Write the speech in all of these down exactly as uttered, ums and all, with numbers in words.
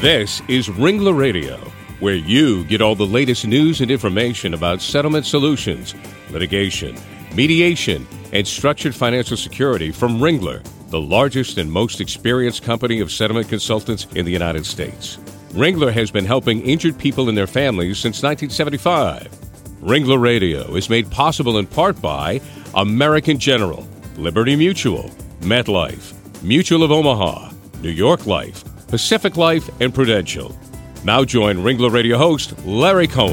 This is Ringler Radio, where you get all the latest news and information about settlement solutions, litigation, mediation, and structured financial security from Ringler, the largest and most experienced company of settlement consultants in the United States. Ringler has been helping injured people and their families since nineteen seventy-five. Ringler Radio is made possible in part by American General, Liberty Mutual, MetLife, Mutual of Omaha, New York Life, Pacific Life, and Prudential. Now join Ringler Radio host Larry Cohen.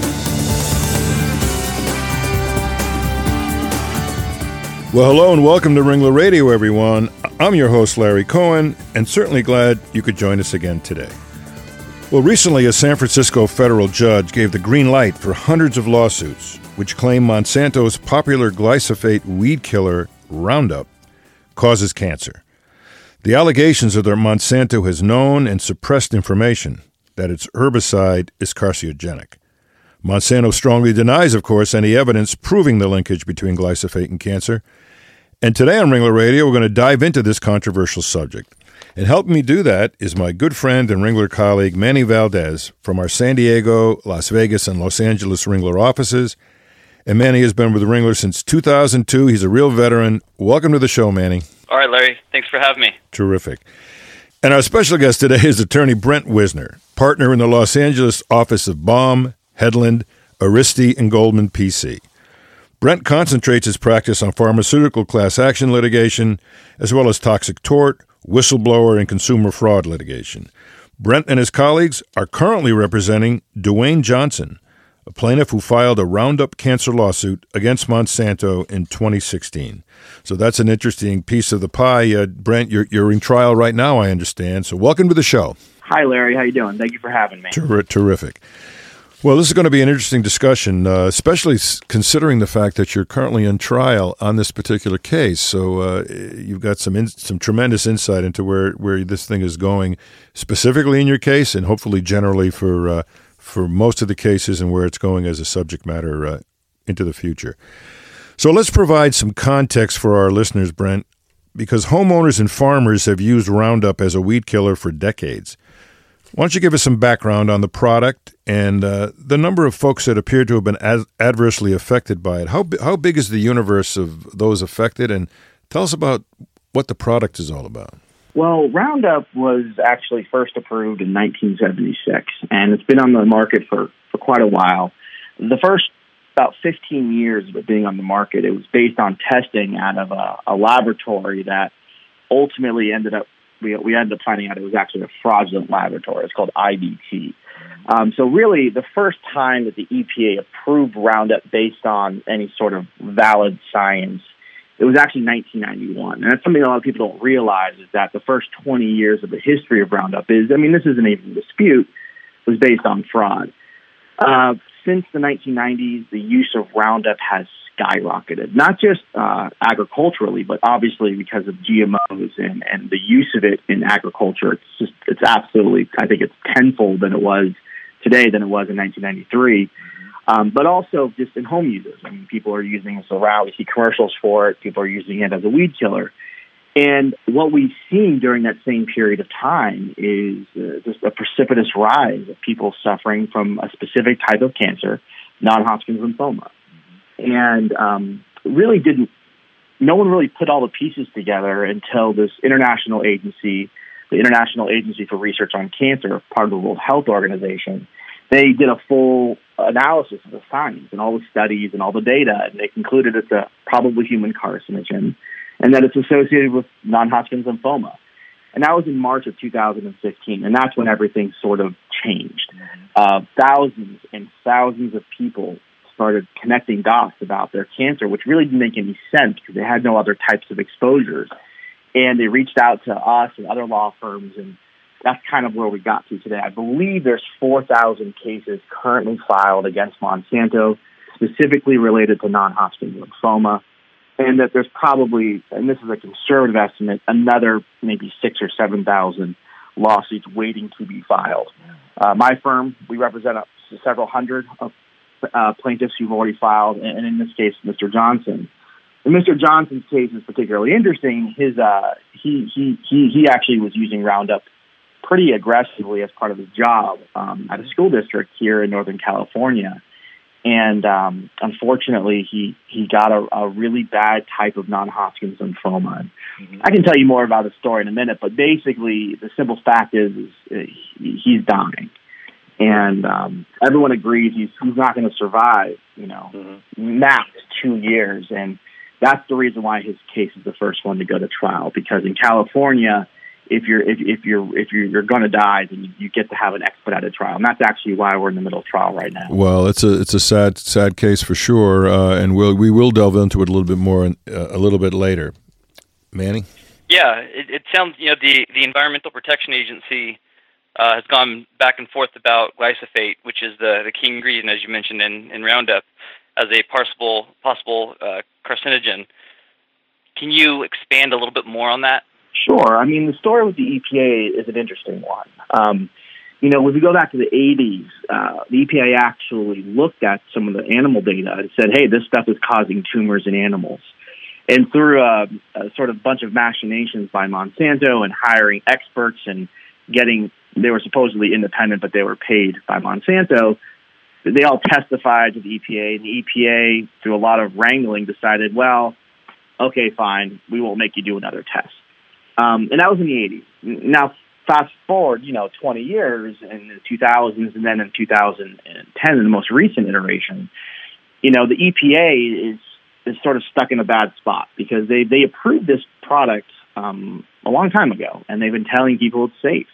Well, hello and welcome to Ringler Radio, everyone. I'm your host, Larry Cohen, and certainly glad you could join us again today. Well, recently, a San Francisco federal judge gave the green light for hundreds of lawsuits which claim Monsanto's popular glyphosate weed killer, Roundup, causes cancer. The allegations are that Monsanto has known and suppressed information that its herbicide is carcinogenic. Monsanto strongly denies, of course, any evidence proving the linkage between glyphosate and cancer. And today on Ringler Radio, we're going to dive into this controversial subject. And helping me do that is my good friend and Ringler colleague, Manny Valdez, from our San Diego, Las Vegas, and Los Angeles Ringler offices. And Manny has been with Ringler since two thousand two. He's a real veteran. Welcome to the show, Manny. All right, Larry. Thanks for having me. Terrific. And our special guest today is attorney Brent Wisner, partner in the Los Angeles office of Baum, Headland, Aristi, and Goldman P C. Brent concentrates his practice on pharmaceutical class action litigation, as well as toxic tort, whistleblower, and consumer fraud litigation. Brent and his colleagues are currently representing Dwayne Johnson, a plaintiff who filed a Roundup cancer lawsuit against Monsanto in twenty sixteen. So that's an interesting piece of the pie. Uh, Brent, you're, you're in trial right now, I understand. So welcome to the show. Hi, Larry. How you doing? Thank you for having me. Ter- terrific. Well, this is going to be an interesting discussion, uh, especially s- considering the fact that you're currently in trial on this particular case. So uh, you've got some in- some tremendous insight into where, where this thing is going, specifically in your case, and hopefully generally for uh, for most of the cases and where it's going as a subject matter uh, into the future. So let's provide some context for our listeners, Brent, because homeowners and farmers have used Roundup as a weed killer for decades. Why don't you give us some background on the product and uh, the number of folks that appear to have been ad- adversely affected by it? How, bi- how big is the universe of those affected? And tell us about what the product is all about. Well, Roundup was actually first approved in nineteen seventy-six, and it's been on the market for, for quite a while. The first about fifteen years of it being on the market, it was based on testing out of a, a laboratory that ultimately ended up, we, we ended up finding out it was actually a fraudulent laboratory. It's called I B T. Um, so really, the first time that the E P A approved Roundup based on any sort of valid science, it was actually nineteen ninety-one. And that's something a lot of people don't realize, is that the first twenty years of the history of Roundup is, I mean, this isn't even a dispute, was based on fraud. Uh, since the nineteen nineties, the use of Roundup has skyrocketed, not just uh, agriculturally, but obviously because of G M Os and, and the use of it in agriculture. It's just, it's absolutely, I think it's tenfold than it was today than it was in nineteen ninety-three. Um, but also just in home users. I mean, people are using this around. We see commercials for it. People are using it as a weed killer. And what we've seen during that same period of time is uh, just a precipitous rise of people suffering from a specific type of cancer, non-Hodgkin's lymphoma. And um, really didn't, no one really put all the pieces together until this international agency, the International Agency for Research on Cancer, part of the World Health Organization. They did a full analysis of the science and all the studies and all the data, and they concluded it's a probably human carcinogen and that it's associated with non-Hodgkin's lymphoma. And that was in March of two thousand fifteen, and that's when everything sort of changed. Uh, thousands and thousands of people started connecting dots about their cancer, which really didn't make any sense because they had no other types of exposures. And they reached out to us and other law firms, and that's kind of where we got to today. I believe there's four thousand cases currently filed against Monsanto, specifically related to non-Hodgkin's lymphoma, and that there's probably, and this is a conservative estimate, another maybe six or seven thousand lawsuits waiting to be filed. Uh, my firm, we represent up to several hundred of uh, plaintiffs who've already filed, and in this case, Mister Johnson. And Mister Johnson's case is particularly interesting. His uh, he he he he actually was using Roundup pretty aggressively as part of his job um, at a school district here in Northern California. And um, unfortunately, he, he got a, a really bad type of non-Hodgkin's lymphoma. Mm-hmm. I can tell you more about the story in a minute, but basically the simple fact is, is he's dying. And um, everyone agrees he's, he's not going to survive, you know, mm-hmm. max two years. And that's the reason why his case is the first one to go to trial, because in California, if you're if, if you're if you're, you're going to die, then you, you get to have an expedited trial, and that's actually why we're in the middle of trial right now. Well, it's a it's a sad sad case for sure, uh, and we'll we will delve into it a little bit more in, uh, a little bit later. Manny? Yeah, it, it sounds you know the the Environmental Protection Agency uh, has gone back and forth about glyphosate, which is the the key ingredient, as you mentioned, in, in Roundup, as a possible possible uh, carcinogen. Can you expand a little bit more on that? Sure. I mean, the story with the E P A is an interesting one. Um, you know, if we go back to the eighties, uh, the E P A actually looked at some of the animal data and said, hey, this stuff is causing tumors in animals. And through a, a sort of bunch of machinations by Monsanto and hiring experts and getting, they were supposedly independent, but they were paid by Monsanto, they all testified to the E P A. And the E P A, through a lot of wrangling, decided, well, okay, fine, we won't make you do another test. Um, and that was in the eighties. Now, fast forward, you know, twenty years in the two thousands, and then in two thousand ten, in the most recent iteration, you know, the E P A is is sort of stuck in a bad spot because they, they approved this product um, a long time ago, and they've been telling people it's safe.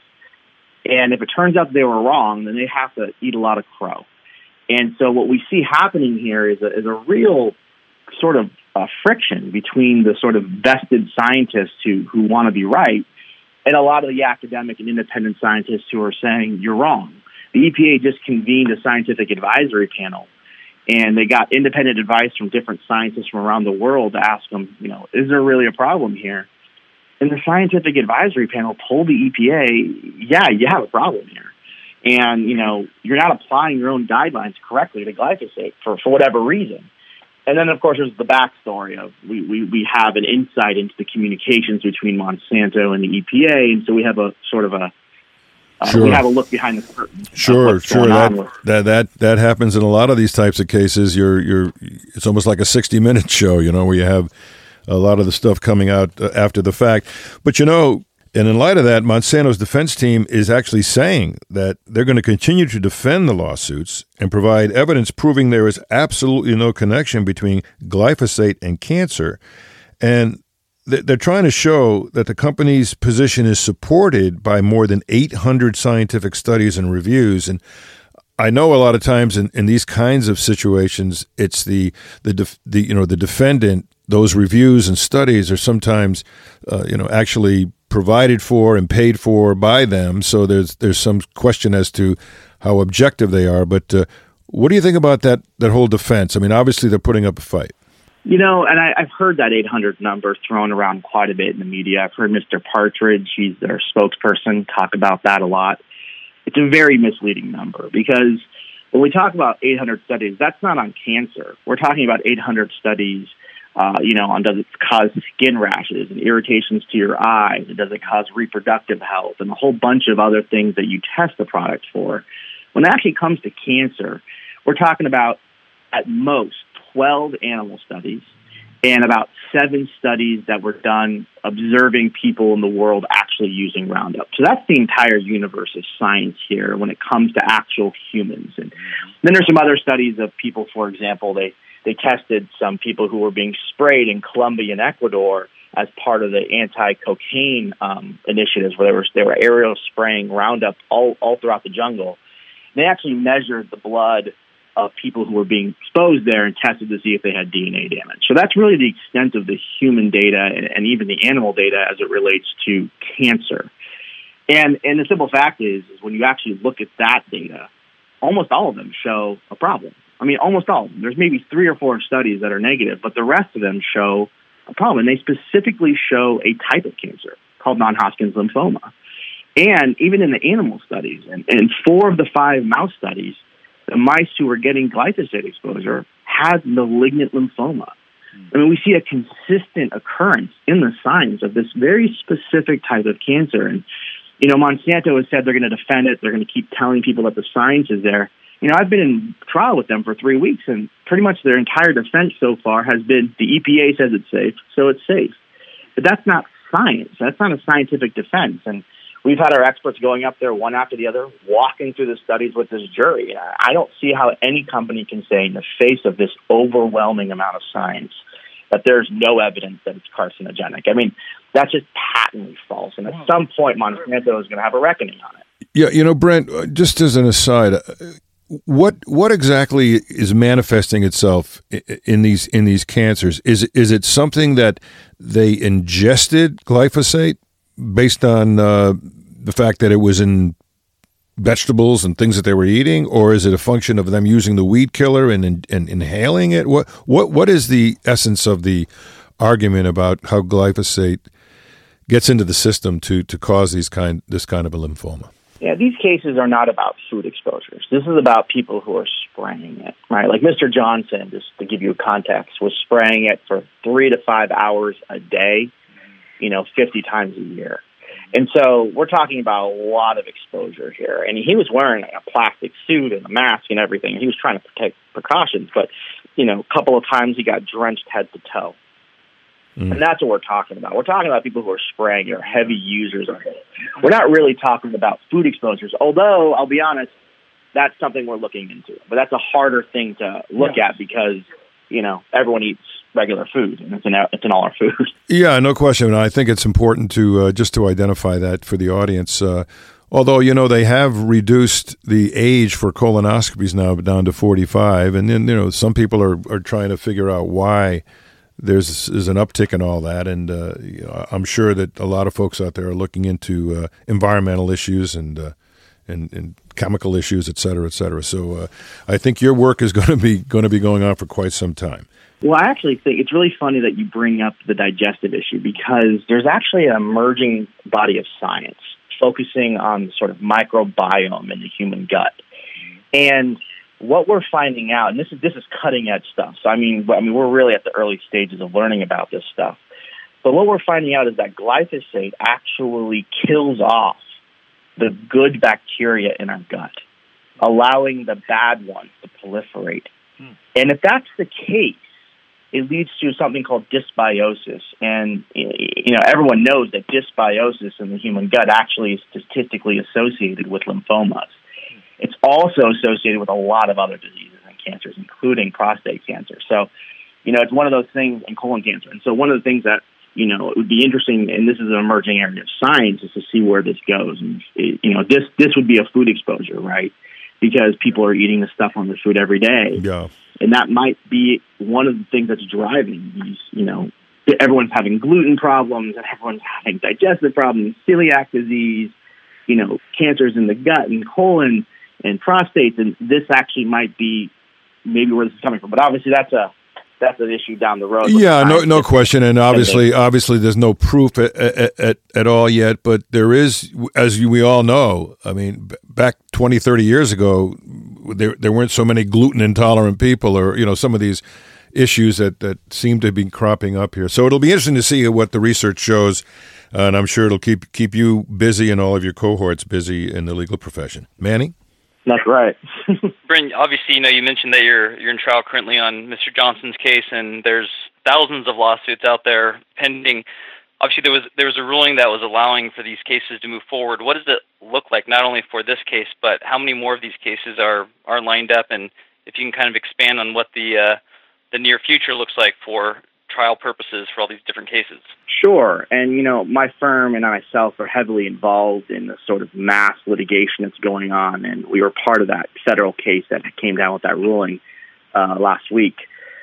And if it turns out they were wrong, then they have to eat a lot of crow. And so what we see happening here is a, is a real sort of uh, friction between the sort of vested scientists who, who want to be right and a lot of the academic and independent scientists who are saying you're wrong. The E P A just convened a scientific advisory panel, and they got independent advice from different scientists from around the world to ask them, you know, is there really a problem here? And the scientific advisory panel told the E P A, yeah, you have a problem here. And, you know, you're not applying your own guidelines correctly to glyphosate for, for whatever reason. And then, of course, there's the backstory of we, we, we have an insight into the communications between Monsanto and the E P A, and so we have a sort of a uh, sure. we have a look behind the curtain. Sure, sure. That, with. that that that happens in a lot of these types of cases. You're you're it's almost like a sixty minute show, you know, where you have a lot of the stuff coming out after the fact. But you know, and in light of that, Monsanto's defense team is actually saying that they're going to continue to defend the lawsuits and provide evidence proving there is absolutely no connection between glyphosate and cancer. And they're trying to show that the company's position is supported by more than eight hundred scientific studies and reviews. And I know a lot of times in, in these kinds of situations, it's the the def, the you know the defendant. Those reviews and studies are sometimes uh, you know actually provided for and paid for by them. So there's there's some question as to how objective they are. But uh, what do you think about that that whole defense? I mean, obviously they're putting up a fight. You know, and I, I've heard that eight hundred number thrown around quite a bit in the media. I've heard Mister Partridge, he's their spokesperson, talk about that a lot. It's a very misleading number because when we talk about eight hundred studies, that's not on cancer. We're talking about eight hundred studies, uh, you know, on does it cause skin rashes and irritations to your eyes? Does it cause reproductive health? And a whole bunch of other things that you test the product for. When it actually comes to cancer, we're talking about, at most, twelve animal studies and about seven studies that were done observing people in the world actually using Roundup. So that's the entire universe of science here when it comes to actual humans. And then there's some other studies of people, for example, they, they tested some people who were being sprayed in Colombia and Ecuador as part of the anti-cocaine um, initiatives where they were, they were aerial spraying Roundup all, all throughout the jungle. They actually measured the blood of people who were being exposed there and tested to see if they had D N A damage. So that's really the extent of the human data and, and even the animal data as it relates to cancer. And and the simple fact is, is when you actually look at that data, almost all of them show a problem. I mean, almost all of them. There's maybe three or four studies that are negative, but the rest of them show a problem. And they specifically show a type of cancer called non-Hodgkin's lymphoma. And even in the animal studies, and in four of the five mouse studies, the mice who were getting glyphosate exposure had malignant lymphoma. I mean, we see a consistent occurrence in the science of this very specific type of cancer. And you know, Monsanto has said they're going to defend it. They're going to keep telling people that the science is there. You know, I've been in trial with them for three weeks, and pretty much their entire defense so far has been the E P A says it's safe, so it's safe. But that's not science. That's not a scientific defense. And we've had our experts going up there one after the other, walking through the studies with this jury. I don't see how any company can say in the face of this overwhelming amount of science that there's no evidence that it's carcinogenic. I mean, that's just patently false. And at some point, Monsanto is going to have a reckoning on it. Yeah, you know, Brent, just as an aside, what what exactly is manifesting itself in these in these cancers? Is is it something that they ingested glyphosate based on uh, the fact that it was in vegetables and things that they were eating, or is it a function of them using the weed killer and, and, and inhaling it? What what what is the essence of the argument about how glyphosate gets into the system to to cause these kind this kind of a lymphoma? Yeah, these cases are not about food exposures. This is about people who are spraying it, right? Like Mister Johnson, just to give you a context, was spraying it for three to five hours a day, you know, fifty times a year. And so we're talking about a lot of exposure here. And he was wearing a plastic suit and a mask and everything. He was trying to take precautions, but, you know, a couple of times he got drenched head to toe. Mm. And that's what we're talking about. We're talking about people who are spraying or heavy users of it. We're not really talking about food exposures, although, I'll be honest, that's something we're looking into. But that's a harder thing to look yeah. at because, you know, everyone eats regular food, and it's in, it's in all our food. Yeah, no question. And I think it's important to uh, just to identify that for the audience. Uh, although, you know, they have reduced the age for colonoscopies now down to forty-five. And then, you know, some people are, are trying to figure out why there's, there's an uptick in all that. And uh, you know, I'm sure that a lot of folks out there are looking into uh, environmental issues and, uh, and and chemical issues, et cetera, et cetera. So uh, I think your work is going to be going to be going on for quite some time. Well, I actually think it's really funny that you bring up the digestive issue because there's actually an emerging body of science focusing on sort of microbiome in the human gut. And what we're finding out, and this is this is cutting edge stuff. So I mean, I mean, we're really at the early stages of learning about this stuff. But what we're finding out is that glyphosate actually kills off the good bacteria in our gut, allowing the bad ones to proliferate. Hmm. And if that's the case, it leads to something called dysbiosis. And, you know, everyone knows that dysbiosis in the human gut actually is statistically associated with lymphomas. It's also associated with a lot of other diseases and cancers, including prostate cancer. So, you know, it's one of those things, and colon cancer. And so one of the things that, you know, it would be interesting, and this is an emerging area of science, is to see where this goes. And, it, you know, this this would be a food exposure, right? Because people are eating this stuff on their food every day. Yeah. And that might be one of the things that's driving these, you know, everyone's having gluten problems and everyone's having digestive problems, celiac disease, you know, cancers in the gut and colon and prostate. And this actually might be maybe where this is coming from. But obviously that's a that's an issue down the road. Yeah, no no question. And obviously, obviously there's no proof at, at, at, at all yet. But there is, as we all know, I mean, back twenty, thirty years ago, there there weren't so many gluten intolerant people, or, you know, some of these issues that, that seem to be cropping up here. So it'll be interesting to see what the research shows, uh, and I'm sure it'll keep keep you busy and all of your cohorts busy in the legal profession. Manny? That's right. Brent, obviously, you know, you mentioned that you're you're in trial currently on Mister Johnson's case, and there's thousands of lawsuits out there pending. Obviously, there was there was a ruling that was allowing for these cases to move forward. What does it look like, not only for this case, but how many more of these cases are, are lined up? And if you can kind of expand on what the uh, the near future looks like for trial purposes for all these different cases. Sure. And, you know, my firm and I myself are heavily involved in the sort of mass litigation that's going on, and we were part of that federal case that came down with that ruling uh, last week.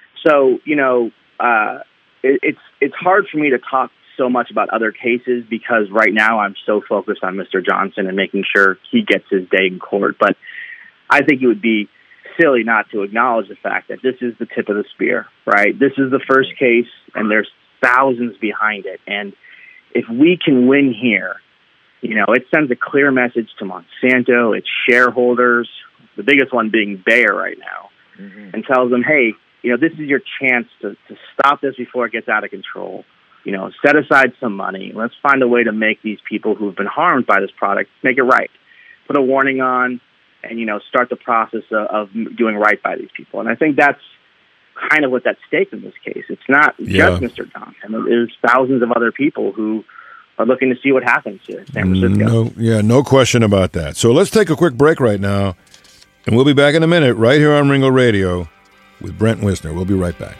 So, you know, uh, it, it's it's hard for me to talk so much about other cases because right now I'm so focused on Mister Johnson and making sure he gets his day in court. But I think it would be silly not to acknowledge the fact that this is the tip of the spear, right? This is the first case, and there's thousands behind it. And if we can win here, you know, it sends a clear message to Monsanto, its shareholders, the biggest one being Bayer right now, mm-hmm. and tells them, hey, you know, this is your chance to, to stop this before it gets out of control. you know, set aside some money. Let's find a way to make these people who have been harmed by this product, make it right. Put a warning on and, you know, start the process of, of doing right by these people. And I think that's kind of what's at stake in this case. It's not yeah. just Mister Johnson. There's thousands of other people who are looking to see what happens here in San Francisco. No, yeah, no question about that. So let's take a quick break right now, and we'll be back in a minute right here on Ringler Radio with Brent Wisner. We'll be right back.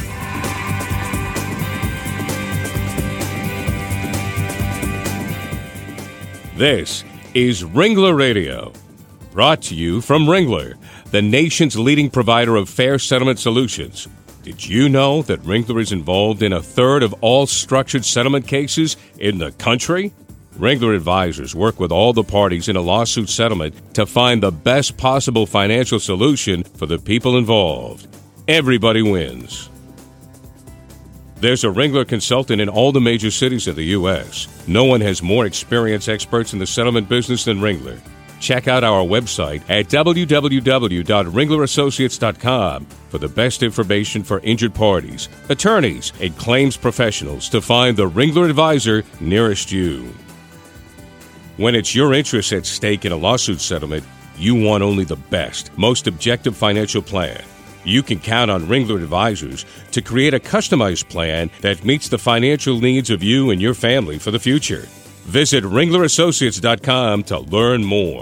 This is Ringler Radio, brought to you from Ringler, the nation's leading provider of fair settlement solutions. Did you know that Ringler is involved in a third of all structured settlement cases in the country? Ringler advisors work with all the parties in a lawsuit settlement to find the best possible financial solution for the people involved. Everybody wins. There's a Ringler consultant in all the major cities of the U S No one has more experienced experts in the settlement business than Ringler. Check out our website at w w w dot ringler associates dot com for the best information for injured parties, attorneys, and claims professionals to find the Ringler advisor nearest you. When it's your interests at stake in a lawsuit settlement, you want only the best, most objective financial plan. You can count on Ringler advisors to create a customized plan that meets the financial needs of you and your family for the future. Visit ringler associates dot com to learn more.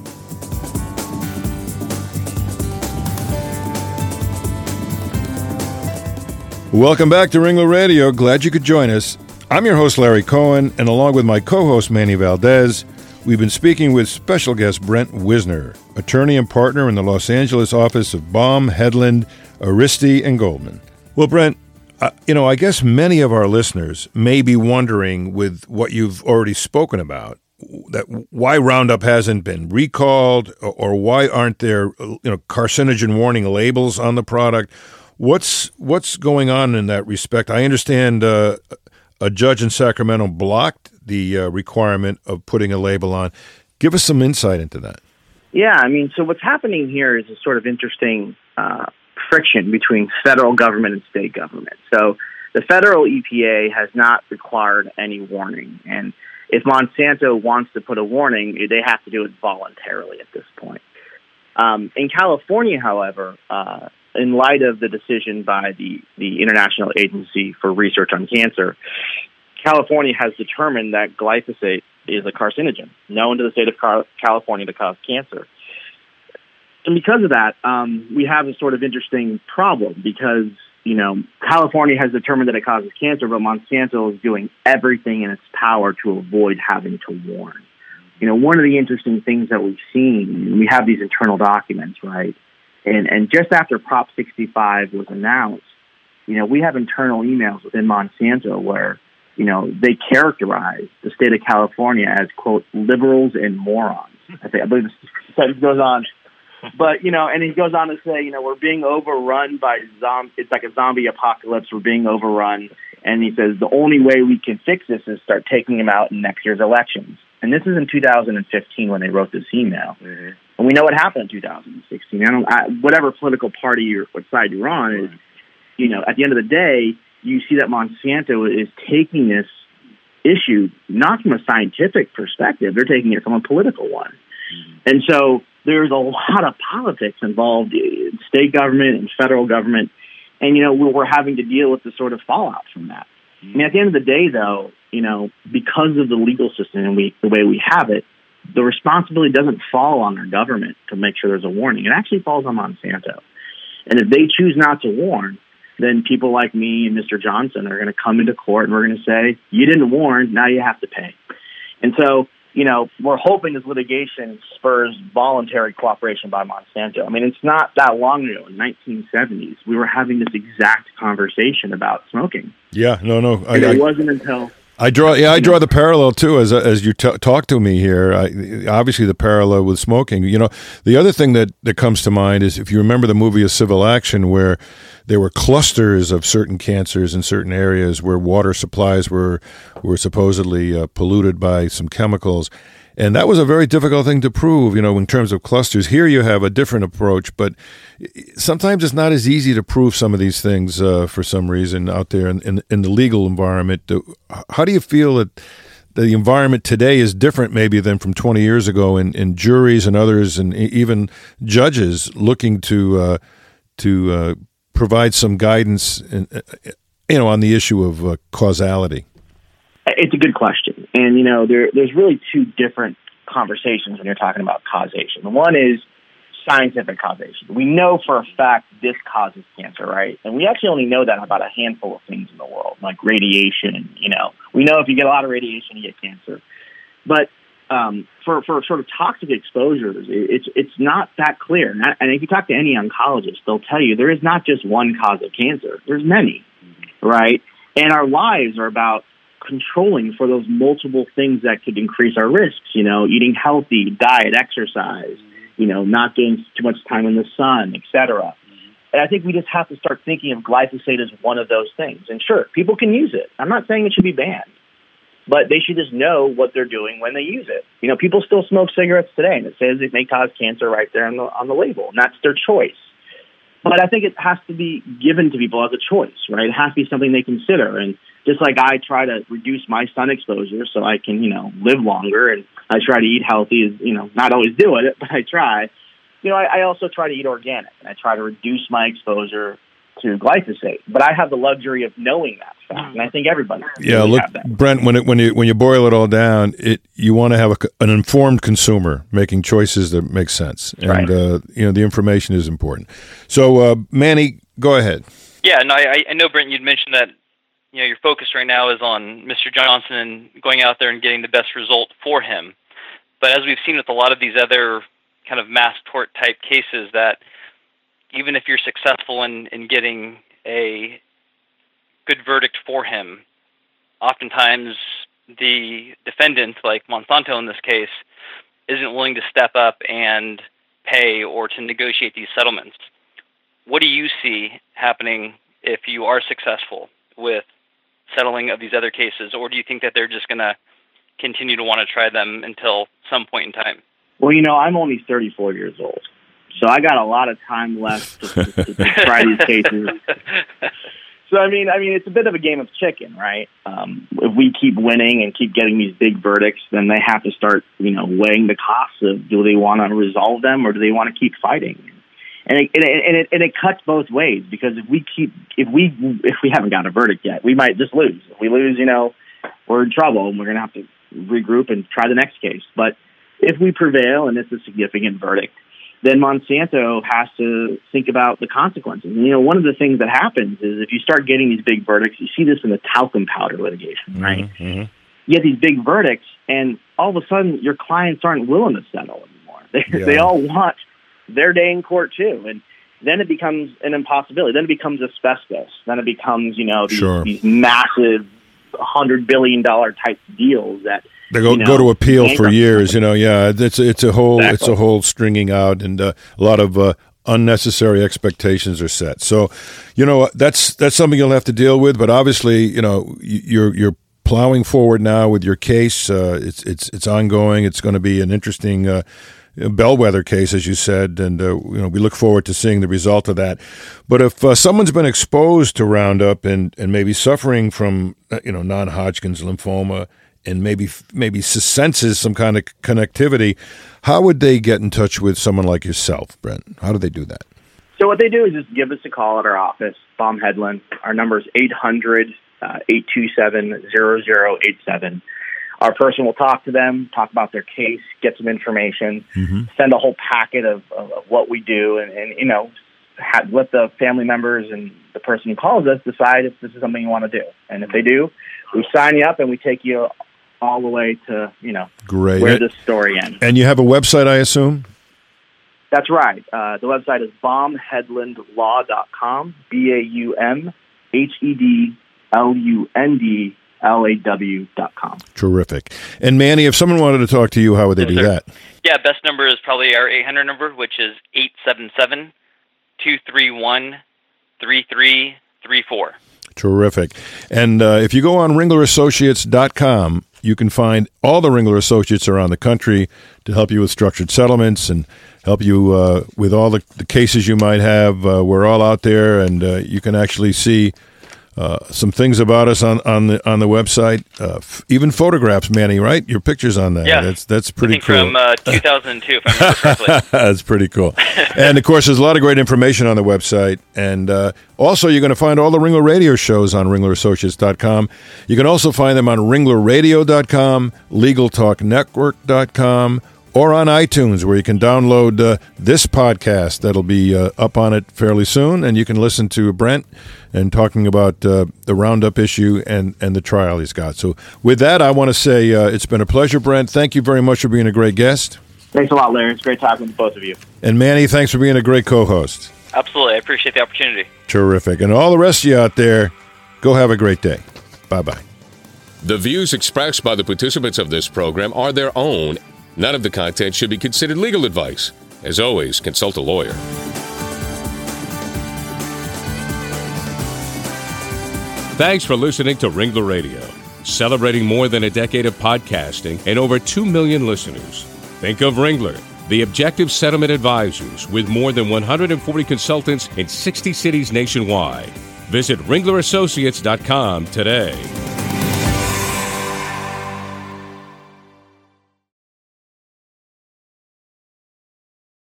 Welcome back to Ringler Radio. Glad you could join us. I'm your host, Larry Cohen, and along with my co-host, Manny Valdez, we've been speaking with special guest Brent Wisner, attorney and partner in the Los Angeles office of Baum, Hedlund, Aristi, and Goldman. Well, Brent, uh, you know, I guess many of our listeners may be wondering, with what you've already spoken about, that why Roundup hasn't been recalled, or, or why aren't there, you know, carcinogen warning labels on the product. What's what's going on in that respect? I understand uh, a judge in Sacramento blocked the uh, requirement of putting a label on. Give us some insight into that. Yeah, I mean, so what's happening here is a sort of interesting uh, friction between federal government and state government. So the federal E P A has not required any warning. And if Monsanto wants to put a warning, they have to do it voluntarily at this point. Um, in California, however, uh, in light of the decision by the, the International Agency for Research on Cancer, California has determined that glyphosate is a carcinogen, known to the state of California to cause cancer. And because of that, um, we have a sort of interesting problem because, you know, California has determined that it causes cancer, but Monsanto is doing everything in its power to avoid having to warn. You know, one of the interesting things that we've seen, we have these internal documents, right? And and just after Prop sixty-five was announced, you know, we have internal emails within Monsanto where, you know, they characterize the state of California as, quote, liberals and morons. I think I believe this sentence goes on. But, you know, and he goes on to say, you know, we're being overrun by zombies. It's like a zombie apocalypse. We're being overrun. And he says the only way we can fix this is start taking them out in next year's elections. And this is in two thousand fifteen when they wrote this email. Mm-hmm. And we know what happened in two thousand sixteen. I don't, I, whatever political party or what side you're on is, you know, at the end of the day, you see that Monsanto is taking this issue not from a scientific perspective. They're taking it from a political one. Mm-hmm. And so there's a lot of politics involved in state government and federal government. And, you know, we're, we're having to deal with the sort of fallout from that. Mm-hmm. I mean, at the end of the day, though, you know, because of the legal system and we, the way we have it, the responsibility doesn't fall on our government to make sure there's a warning. It actually falls on Monsanto. And if they choose not to warn, then people like me and Mister Johnson are going to come into court and we're going to say, you didn't warn, now you have to pay. And so, you know, we're hoping this litigation spurs voluntary cooperation by Monsanto. I mean, it's not that long ago, in the nineteen seventies, we were having this exact conversation about smoking. Yeah, no, no. I, and it I, wasn't until... I draw, yeah, I draw the parallel too as as you t- talk to me here. I, obviously, the parallel with smoking. You know, the other thing that, that comes to mind is if you remember the movie A Civil Action, where there were clusters of certain cancers in certain areas where water supplies were were supposedly uh, polluted by some chemicals, And that was a very difficult thing to prove, you know, in terms of clusters. Here you have a different approach, but sometimes it's not as easy to prove some of these things uh, for some reason out there in, in, in the legal environment. How do you feel that the environment today is different maybe than from twenty years ago in, in juries and others and even judges looking to uh, to uh, provide some guidance in, you know, on the issue of uh, causality? It's a good question. And, you know, there, there's really two different conversations when you're talking about causation. One is scientific causation. We know for a fact this causes cancer, right? And we actually only know that about a handful of things in the world, like radiation. You know, we know if you get a lot of radiation, you get cancer. But um, for, for sort of toxic exposures, it's it's not that clear. And, and if you talk to any oncologist, they'll tell you there is not just one cause of cancer. There's many, right? And our lives are about controlling for those multiple things that could increase our risks, you know, eating healthy, diet, exercise, you know, not getting too much time in the sun, et cetera. And I think we just have to start thinking of glyphosate as one of those things. And sure, people can use it. I'm not saying it should be banned, but they should just know what they're doing when they use it. You know, people still smoke cigarettes today, and it says it may cause cancer right there on the, on the label, and that's their choice. But I think it has to be given to people as a choice, right? It has to be something they consider. And just like I try to reduce my sun exposure so I can, you know, live longer, and I try to eat healthy, you know, not always do it, but I try. You know, I, I also try to eat organic, and I try to reduce my exposure to glyphosate. But I have the luxury of knowing that fact, and I think everybody yeah, really look, have that. Brent, when it, when you when you boil it all down, it you want to have a, an informed consumer making choices that make sense, and right. uh, you know the information is important. So, uh, Manny, go ahead. Yeah, no, I, I know, Brent, you'd mentioned that you know your focus right now is on Mister Johnson and going out there and getting the best result for him. But as we've seen with a lot of these other kind of mass tort type cases, that even if you're successful in, in getting a good verdict for him, oftentimes the defendant, like Monsanto in this case, isn't willing to step up and pay or to negotiate these settlements. What do you see happening if you are successful with settling of these other cases, or do you think that they're just going to continue to want to try them until some point in time? Well, you know, I'm only thirty-four years old, so I got a lot of time left to, to, to, to try these cases. So, I mean, I mean, it's a bit of a game of chicken, right? Um, if we keep winning and keep getting these big verdicts, then they have to start, you know, weighing the costs of do they want to resolve them or do they want to keep fighting? And it, and it, and it, and it cuts both ways, because if we keep, if we, if we haven't got a verdict yet, we might just lose. If we lose, you know, we're in trouble, and we're going to have to regroup and try the next case. But if we prevail and it's a significant verdict, then Monsanto has to think about the consequences. And, you know, one of the things that happens is if you start getting these big verdicts, you see this in the talcum powder litigation, right? Mm-hmm. You get these big verdicts, and all of a sudden your clients aren't willing to settle anymore. They, yeah. they all want their day in court too. And then it becomes an impossibility. Then it becomes asbestos. Then it becomes, you know, these, sure. these massive one hundred billion dollars type deals that they go you know, go to appeal for years. You know, yeah, it's it's a whole exactly. it's a whole stringing out, and uh, a lot of uh, unnecessary expectations are set. So, you know, that's that's something you'll have to deal with. But obviously, you know, you're you're plowing forward now with your case. Uh, it's it's it's ongoing. It's going to be an interesting uh, bellwether case, as you said, and uh, you know we look forward to seeing the result of that. But if uh, someone's been exposed to Roundup and, and maybe suffering from uh, you know non-Hodgkin's lymphoma and maybe maybe senses some kind of connectivity, how would they get in touch with someone like yourself, Brent? How do they do that? So what they do is just give us a call at our office, Baum Hedlund. Our number is eight hundred, eight two seven, zero zero eight seven. Our person will talk to them, talk about their case, get some information, mm-hmm. send a whole packet of, of, of what we do, and, and you know, have, let the family members and the person who calls us decide if this is something you want to do. And if they do, we sign you up and we take you all the way to, you know, Great. where this story ends. And you have a website, I assume? That's right. Uh, the website is baum hedlund law dot com, B A U M H E D L U N D L A W dot com. Terrific. And Manny, if someone wanted to talk to you, how would they yes, do sir. that? Yeah, best number is probably our eight hundred number, which is eight seven seven, two three one, three three three four. Terrific. And uh, if you go on ringler associates dot com, you can find all the Ringler Associates around the country to help you with structured settlements and help you uh, with all the, the cases you might have. Uh, we're all out there, and uh, you can actually see uh, some things about us on, on the on the website. Uh, f- even photographs, Manny, right? Your pictures on that. Yeah. That's, that's pretty I think cool. from uh, two thousand two, if I remember correctly. That's pretty cool. And, of course, there's a lot of great information on the website. And uh, also, you're going to find all the Ringler Radio shows on ringler associates dot com. You can also find them on ringler radio dot com, legal talk network dot com, or on iTunes, where you can download uh, this podcast. That'll be uh, up on it fairly soon. And you can listen to Brent and talking about uh, the Roundup issue and, and the trial he's got. So with that, I want to say uh, it's been a pleasure, Brent. Thank you very much for being a great guest. Thanks a lot, Larry. It's great talking with both of you. And Manny, thanks for being a great co-host. Absolutely. I appreciate the opportunity. Terrific. And all the rest of you out there, go have a great day. Bye-bye. The views expressed by the participants of this program are their own. None of the content should be considered legal advice. As always, consult a lawyer. Thanks for listening to Ringler Radio, celebrating more than a decade of podcasting and over two million listeners. Think of Ringler, the objective settlement advisors with more than one hundred forty consultants in sixty cities nationwide. Visit ringler associates dot com today.